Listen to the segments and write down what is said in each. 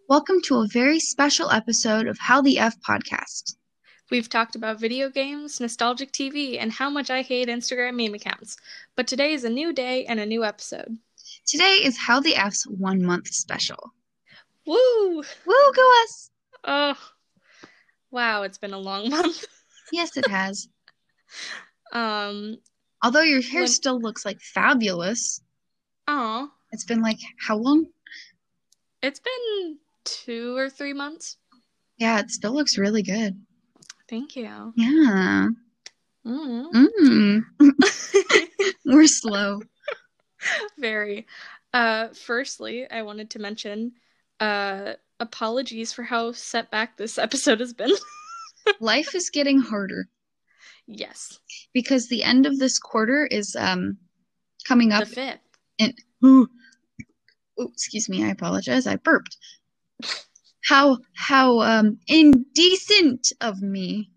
Welcome to a very special episode of How the F Podcast. We've talked about video games, nostalgic TV, and how much I hate Instagram meme accounts. But today is a new day and a new episode. Today is How the F's 1 month special. Woo! Woo, go us! Oh, wow, it's been a long month. Yes, it has. Although your hair still looks like fabulous. Aw. It's been like, how long? It's been 2 or 3 months. Yeah, it still looks really good. Thank you. Yeah. We're slow. Very. Firstly, I wanted to mention apologies for how set back this episode has been. Life is getting harder. Yes. Because the end of this quarter is coming up. The 5th. Excuse me, I apologize. I burped. How indecent of me.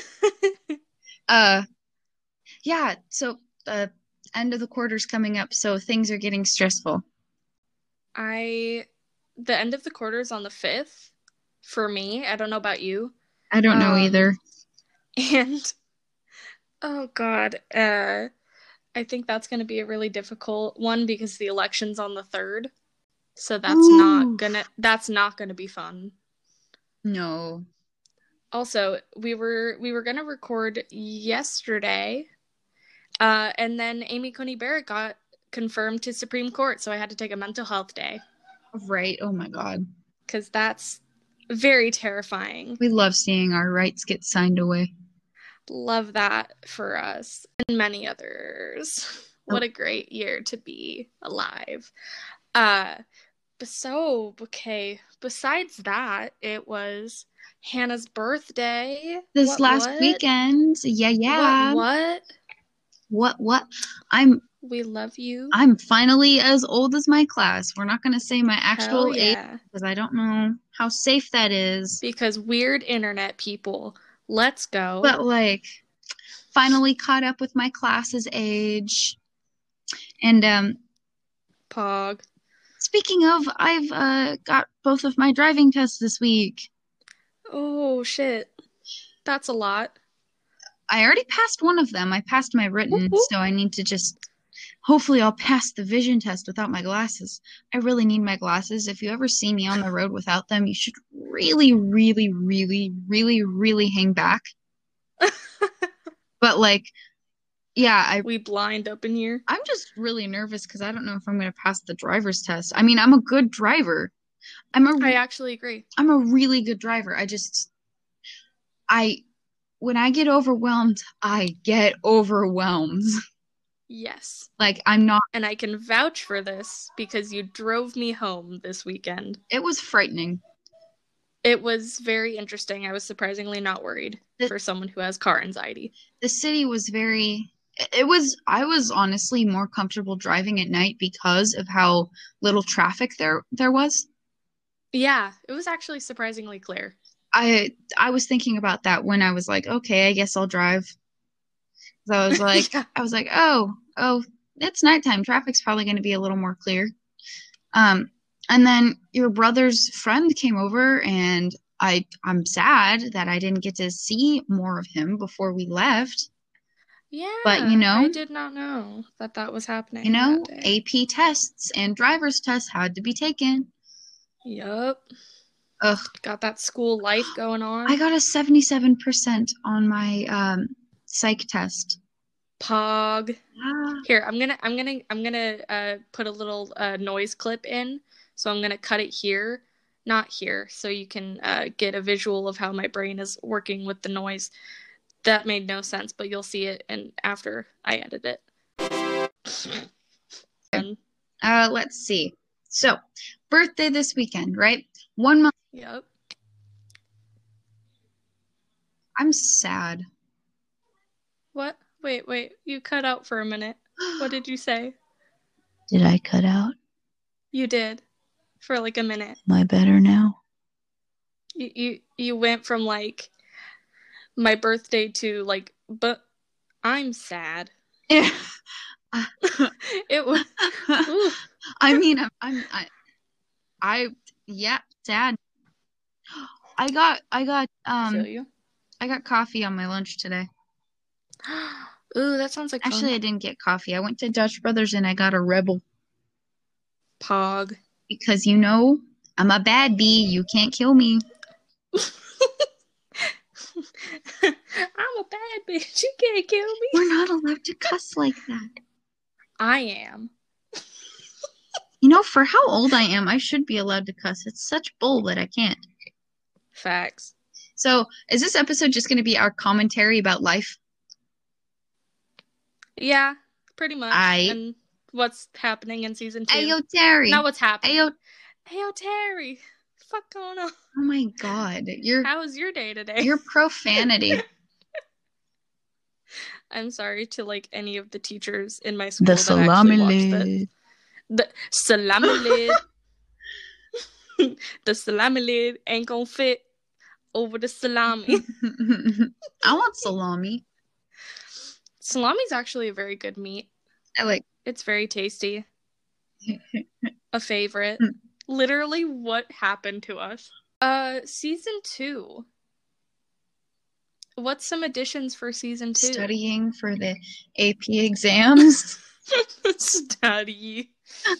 Yeah, so the end of the quarter's coming up, so things are getting stressful. The end of the quarter is on the 5th for me. I don't know about you. I don't know either. And oh god, I think that's going to be a really difficult one because the election's on the 3rd. So that's not gonna be fun. No. Also, we were gonna record yesterday, and then Amy Coney Barrett got confirmed to Supreme Court, so I had to take a mental health day. Right. Oh my god. Because that's very terrifying. We love seeing our rights get signed away. Love that for us and many others. What a great year to be alive. Besides that, it was Hannah's birthday. This last weekend. Yeah. What? We love you. I'm finally as old as my class. We're not going to say my actual age because I don't know how safe that is. Because weird internet people. Let's go. But finally caught up with my class's age. And Pog. Speaking of, I've got both of my driving tests this week. Oh, shit. That's a lot. I already passed one of them. I passed my written, so I need to hopefully I'll pass the vision test without my glasses. I really need my glasses. If you ever see me on the road without them, you should really, really, really, really, really hang back. But yeah, we blind up in here. I'm just really nervous because I don't know if I'm going to pass the driver's test. I mean, I'm a good driver. I actually agree. I'm a really good driver. When I get overwhelmed, I get overwhelmed. Yes. I'm not. And I can vouch for this because you drove me home this weekend. It was frightening. It was very interesting. I was surprisingly not worried for someone who has car anxiety. The city was I was honestly more comfortable driving at night because of how little traffic there was. Yeah, it was actually surprisingly clear. I was thinking about that when I was like, okay, I guess I'll drive. So I was like, oh, it's nighttime. Traffic's probably going to be a little more clear. And then your brother's friend came over, and I'm sad that I didn't get to see more of him before we left. Yeah, but I did not know that was happening. AP tests and driver's tests had to be taken. Yup. Ugh. Got that school life going on. I got a 77% on my psych test. Pog. Here, I'm gonna put a little noise clip in. So I'm gonna cut it here, not here, so you can get a visual of how my brain is working with the noise. That made no sense, but you'll see it after I edit it. Let's see. So, birthday this weekend, right? 1 month. Yep. I'm sad. What? Wait. You cut out for a minute. What did you say? Did I cut out? You did. For a minute. Am I better now? You went from my birthday to but I'm sad. Yeah. It was. I mean, I Yeah, sad. I got I feel you. I got coffee on my lunch today. Ooh, that sounds like Actually, fun. I didn't get coffee. I went to Dutch Brothers and I got a Rebel. Pog. Because I'm a bad bee. You can't kill me. I'm a bad bitch. You can't kill me. We're not allowed to cuss like that. I am. For how old I am, I should be allowed to cuss. It's such bull that I can't. Facts. So, is this episode just going to be our commentary about life? Yeah, pretty much. And what's happening in season 2. Ayo, Terry. Not what's happening. Ayo, Terry. Fuck going on? Oh my god. How was your day today? Your profanity. I'm sorry to any of the teachers in my school the that salami actually watched lid. The salami lid. The salami lid ain't gonna fit over the salami. I want salami. Salami's actually a very good meat. It's very tasty. A favorite. Literally, what happened to us? Season 2. What's some additions for season 2? Studying for the AP exams. Study.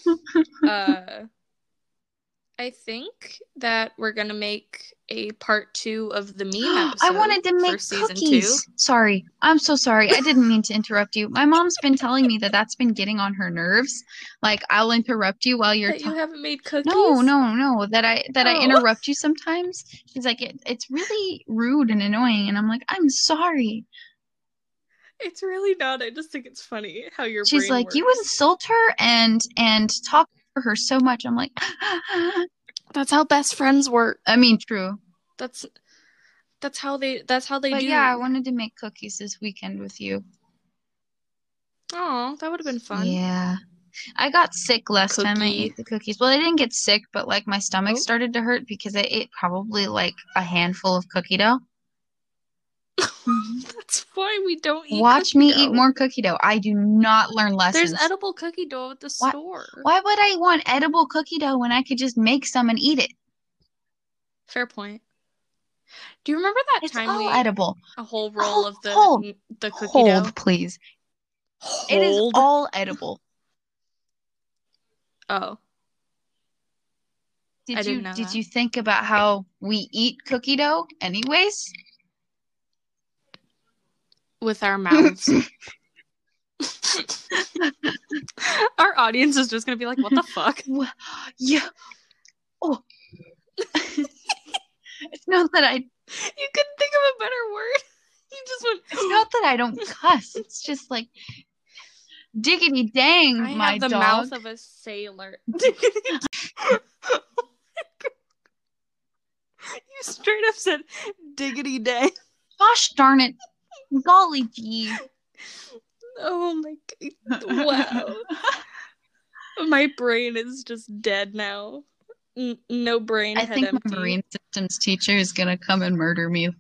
I think that we're gonna make a part 2 of the meme episode. I wanted to make cookies. Sorry. I'm so sorry. I didn't mean to interrupt you. My mom's been telling me that that's been getting on her nerves. I'll interrupt you while you're talking. You haven't made cookies? No. That I interrupt you sometimes. She's like, it's really rude and annoying. And I'm like, I'm sorry. It's really not. I just think it's funny how your She's brain like, works. you insult her and talk to her so much. I'm like, that's how best friends work. I mean, true. That's how they do. Yeah, I wanted to make cookies this weekend with you. Oh, that would have been fun. Yeah. I got sick last time I ate the cookies. Well, I didn't get sick, but my stomach started to hurt because I ate probably a handful of cookie dough. That's why we don't eat Watch me eat more cookie dough. I do not learn lessons. There's edible cookie dough at the store. Why would I want edible cookie dough when I could just make some and eat it? Fair point. Do you remember that time we edible? A whole roll of the cookie dough? Hold, please. It is all edible. Oh. Did you think about how we eat cookie dough anyways? With our mouths. Our audience is just gonna be like, what the fuck? Yeah. Oh. It's not that You couldn't think of a better word. You just went. It's not that I don't cuss. It's just diggity dang, I have the dog. mouth of a sailor. You straight up said diggity dang. Gosh darn it. Golly gee. Oh my god. Wow. My brain is just dead now. No brain. I think empty. my marine systems teacher is gonna come and murder me.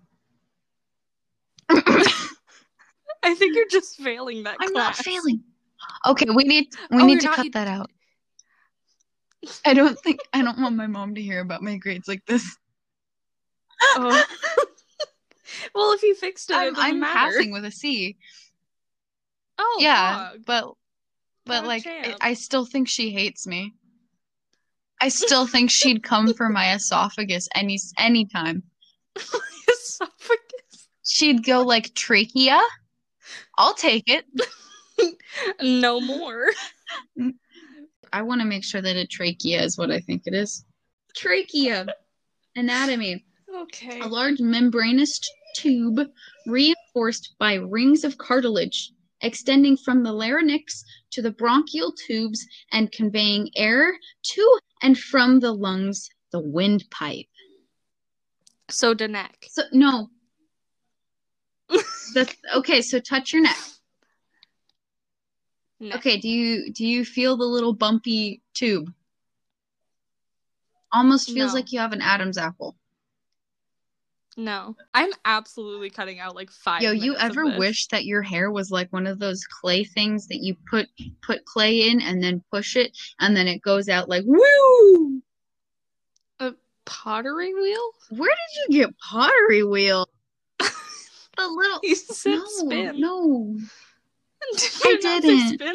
I think you're just failing that class. I'm not failing. Okay, we need to cut that out. I don't want my mom to hear about my grades like this. Oh. Well, if you fixed it, it doesn't I'm matter. passing with a C. Oh, yeah, dog. but I still think she hates me. I still think she'd come for my esophagus anytime. Esophagus. She'd go trachea. I'll take it. No more. I want to make sure that a trachea is what I think it is. Trachea. Anatomy. Okay. A large membranous tube reinforced by rings of cartilage extending from the larynx to the bronchial tubes and conveying air to and from the lungs, the windpipe. So the neck. So no. Okay, so touch your neck. Okay, do you feel the little bumpy tube? Almost feels like you have an Adam's apple. No. I'm absolutely cutting out 5 Yo, minutes you ever wish that your hair was like one of those clay things that you put clay in and then push it and then it goes out woo? pottery wheel? Where did you get pottery wheel? The little You said spin. No. Did I you not say didn't. spin?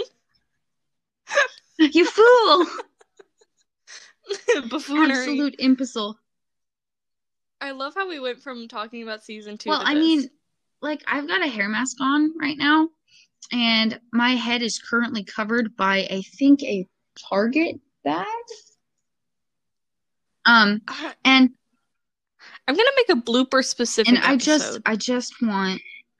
You fool! Buffoonery. Absolute imbecile. I love how we went from talking about season 2 Well, to I this. mean, like, I've got a hair mask on right now, and my head is currently covered by, I think, a Target bag. And I'm gonna make a blooper specific episode. I just want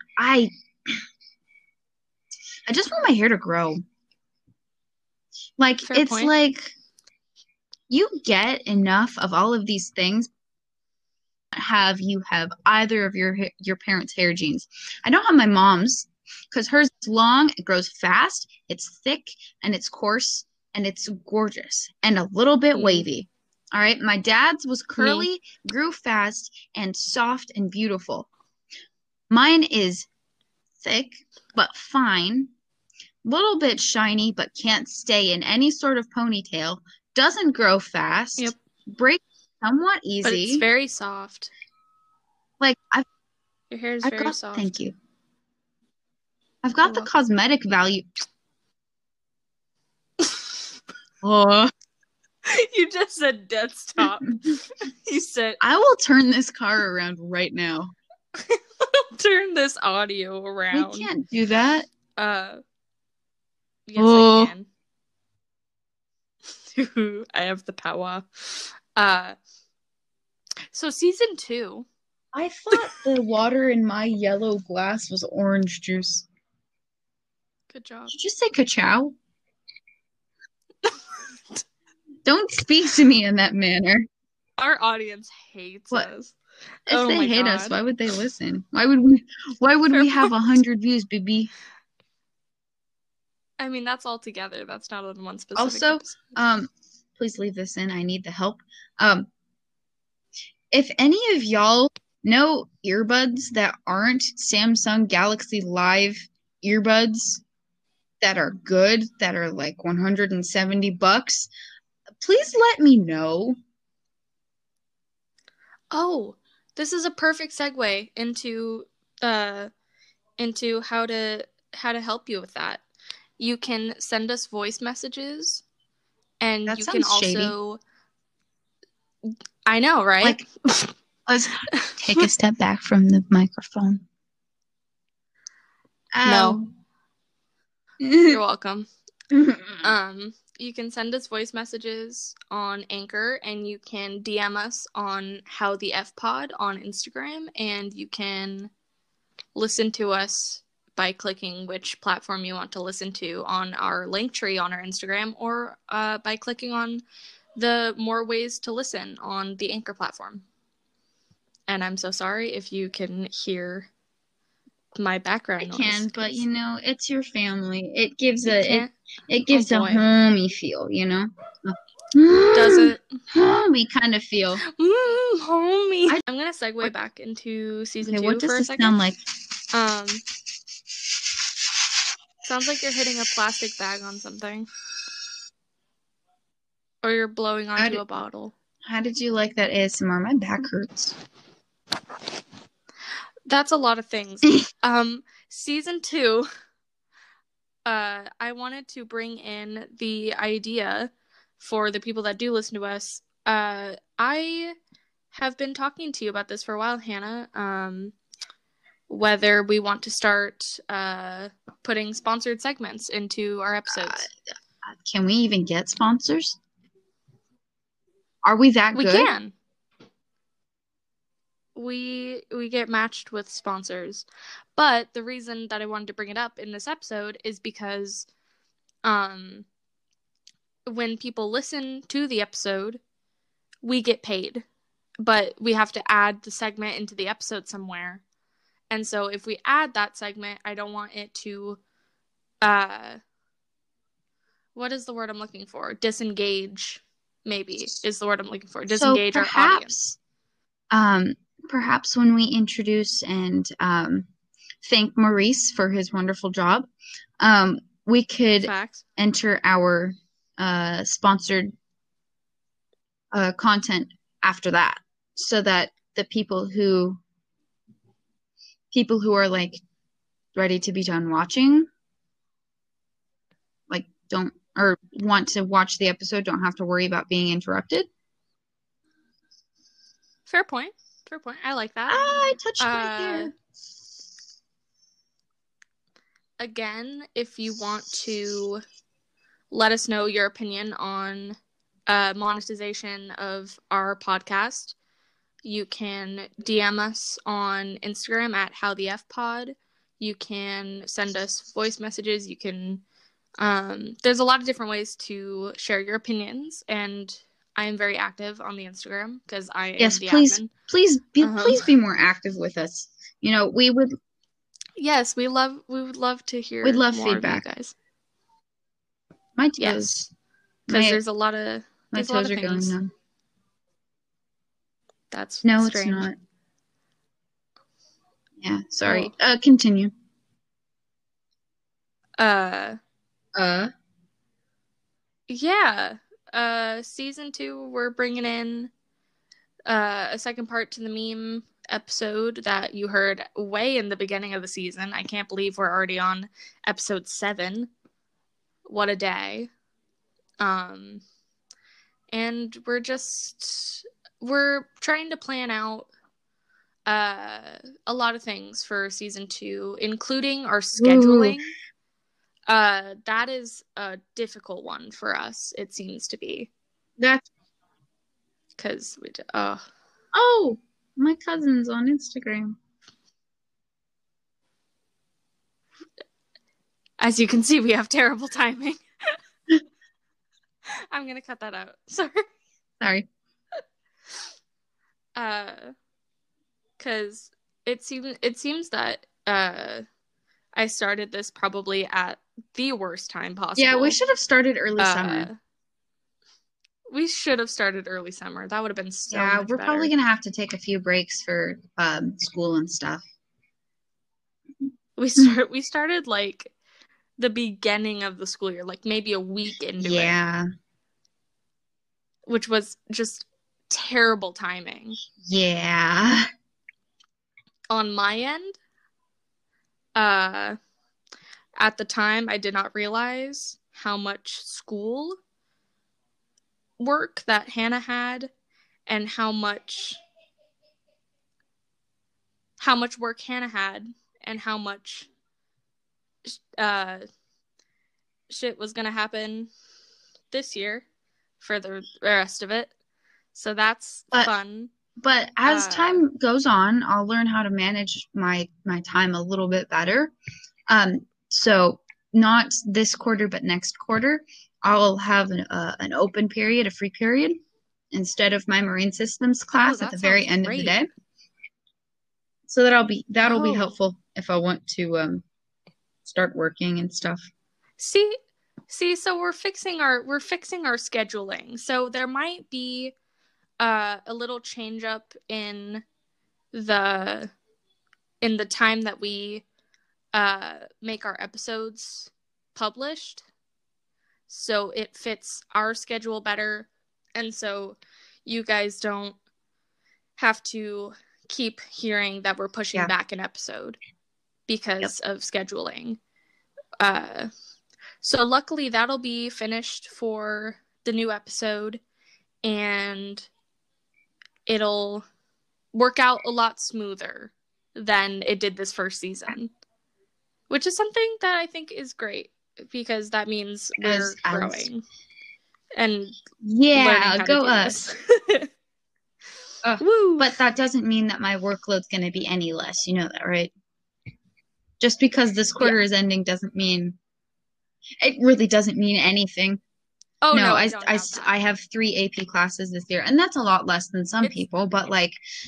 my hair to grow. Like, Fair it's point. like you get enough of all of these things. You have either of your parents' hair genes. I don't have my mom's because hers is long, it grows fast, it's thick, and it's coarse, and it's gorgeous, and a little bit wavy. All right, my dad's was curly, grew fast, and soft and beautiful. Mine is thick, but fine, little bit shiny, but can't stay in any sort of ponytail, doesn't grow fast, breaks somewhat easy. But it's very soft. Like, your hair is very soft. Thank you. I've got the cosmetic value. Oh. You just said dead stop. You said I will turn this car around right now. Turn this audio around. We can't do that. Yes, I can. I have the power. So season 2. I thought the water in my yellow glass was orange juice. Good job. Did you just say ka-chow? Don't speak to me in that manner. Our audience hates us. If they hate us, why would they listen? Why would we have 100 views, baby? I mean, that's all together. That's not on one specific Also, episode. Please leave this in. I need the help. If any of y'all know earbuds that aren't Samsung Galaxy Live earbuds that are good, that are like $170, please let me know. Oh, this is a perfect segue into how to help you with that. You can send us voice messages, and that you can also shady. I know, right? Like, let's take a step back from the microphone. No. You're welcome. You can send us voice messages on Anchor, and you can DM us on How the F Pod on Instagram, and you can listen to us by clicking which platform you want to listen to on our link tree on our Instagram, or by clicking on the more ways to listen on the Anchor platform. And I'm so sorry if you can hear my background noise. I can, but you know, it's your family. It gives a homey feel, you know? Does it? Homey kind of feel. Homey. I'm gonna segue back into season 2 what does for a this second. sound like? Sounds like you're hitting a plastic bag on something. Or you're blowing onto a bottle. How did you like that ASMR? My back hurts. That's a lot of things. Season 2, I wanted to bring in the idea for the people that do listen to us. I have been talking to you about this for a while, Hannah. Whether we want to start putting sponsored segments into our episodes. Can we even get sponsors? Are we that good? We can. We get matched with sponsors. But the reason that I wanted to bring it up in this episode is because when people listen to the episode, we get paid. But we have to add the segment into the episode somewhere. And so if we add that segment, I don't want it to what is the word I'm looking for? Disengage, maybe, is the word I'm looking for. Disengage our audience. Perhaps when we introduce and thank Maurice for his wonderful job, we could enter our sponsored content after that, so that the people who are like ready to be done watching, like don't or want to watch the episode don't have to worry about being interrupted. Fair point. Fair point. I like that. I touched my hair. Again, if you want to let us know your opinion on monetization of our podcast, you can DM us on Instagram at HowTheFPod. You can send us voice messages. You can there's a lot of different ways to share your opinions, and I am very active on the Instagram because I am the admin. Please be more active with us. You know, we would. Yes, we would love to hear. We'd love more feedback, of you guys. My toes. Yes, because there's a lot of my toes are going numb. That's no, strange. It's not. Yeah, sorry. Continue. Yeah. Season 2, we're bringing in a second part to the meme episode that you heard way in the beginning of the season. I can't believe we're already on episode 7. What a day. And we're trying to plan out a lot of things for season 2, including our scheduling. That is a difficult one for us, it seems to be. That's because we Oh, my cousin's on Instagram. As you can see, we have terrible timing. I'm gonna cut that out. Sorry. Because it seems that I started this probably at the worst time possible. Yeah, we should have started early summer. We should have started early summer. That would have been so much we're better. Probably gonna have to take a few breaks for school and stuff. We started like the beginning of the school year, like maybe a week into it. Yeah. Which was just terrible timing. Yeah. On my end, at the time, I did not realize how much school work that Hannah had and how much work Hannah had and how much shit was gonna happen this year for the rest of it. So that's fun. But as time goes on, I'll learn how to manage my time a little bit better. So not this quarter, but next quarter, I'll have an open period, a free period, instead of my marine systems class at the very end of the day. So that'll be helpful if I want to start working and stuff. See, so we're fixing our scheduling. So there might be a little change up in the time that we make our episodes published, so it fits our schedule better, and so you guys don't have to keep hearing that we're pushing back an episode because of scheduling. So luckily that'll be finished for the new episode, and it'll work out a lot smoother than it did this first season, which is something that I think is great because that means we're growing and learning how to do us. But that doesn't mean that my workload's going to be any less. You know that, right? Just because this quarter is ending doesn't mean it really doesn't mean anything. Oh no, I have 3 AP classes this year, and that's a lot less than some people, but like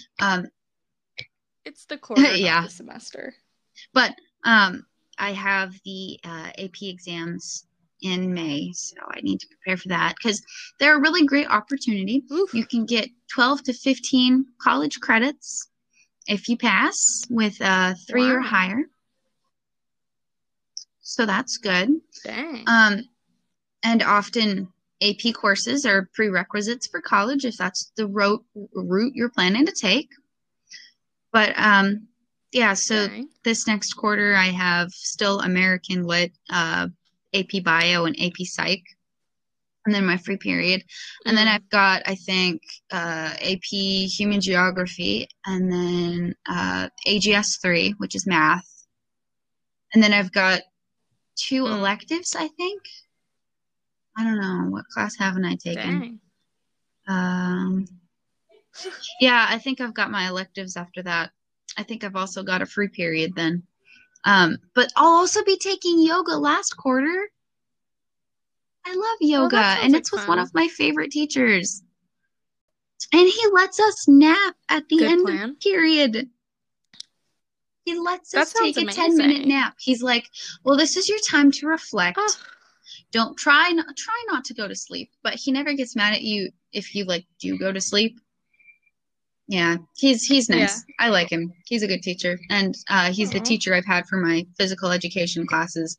it's the quarter of the semester. But I have the AP exams in May, so I need to prepare for that because they're a really great opportunity. Oof. You can get 12 to 15 college credits if you pass with 3 or higher. So that's good. Dang. And often AP courses are prerequisites for college if that's the route you're planning to take. But yeah, so Dang. this next quarter I have still American Lit, AP Bio, and AP Psych, and then my free period. And then I've got, I think, AP Human Geography, and then AGS 3, which is math. And then I've got 2 electives, I think. I don't know. What class haven't I taken? Dang. Yeah, I think I've got my electives after that. I think I've also got a free period then. But I'll also be taking yoga last quarter. I love yoga, and it's with one of my favorite teachers. And he lets us nap at the end of period. He lets us take a 10-minute nap. He's like, well, this is your time to reflect. Don't try not to go to sleep. But he never gets mad at you if you like do go to sleep. Yeah, he's nice. Yeah. I like him. He's a good teacher. And he's the teacher I've had for my physical education classes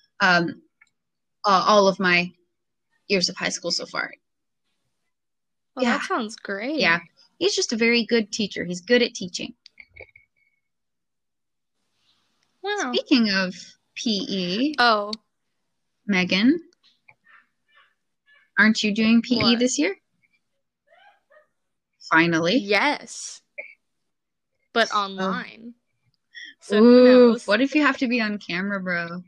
all of my years of high school so far. Well, yeah. That sounds great. Yeah, he's just a very good teacher. He's good at teaching. Wow. Speaking of PE. Oh. Megan, aren't you doing PE this year? Finally. Yes. But online. So ooh, who knows? What if you have to be on camera, bro?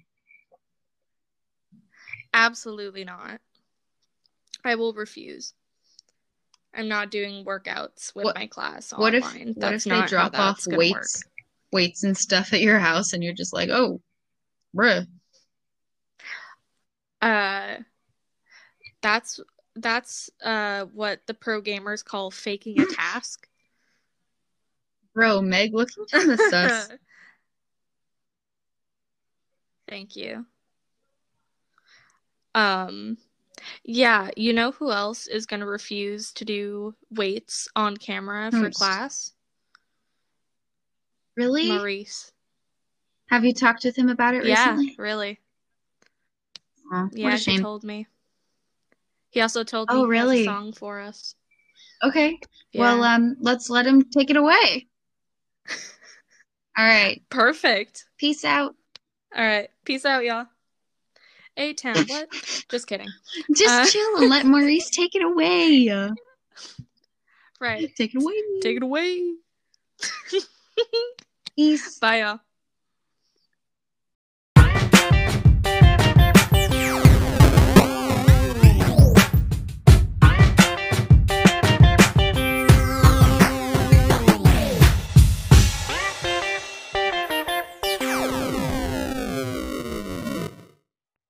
Absolutely not. I will refuse. I'm not doing workouts with my class online. What if they drop off weights and stuff at your house and you're just like, oh, bruh. That's what the pro gamers call faking a task. Bro, Meg, looking kind of sus. Thank you. Yeah, you know who else is going to refuse to do weights on camera for class? Really? Maurice. Have you talked with him about it recently? Yeah, really. Oh, yeah, he told me. He also told me he has a song for us. Okay. Yeah. Well, let's let him take it away. All right. Perfect. Peace out. All right. Peace out, y'all. A-Town, what? Just kidding. Just chill and let Maurice take it away. Right. Take it away. Take it away. Peace. Bye, y'all.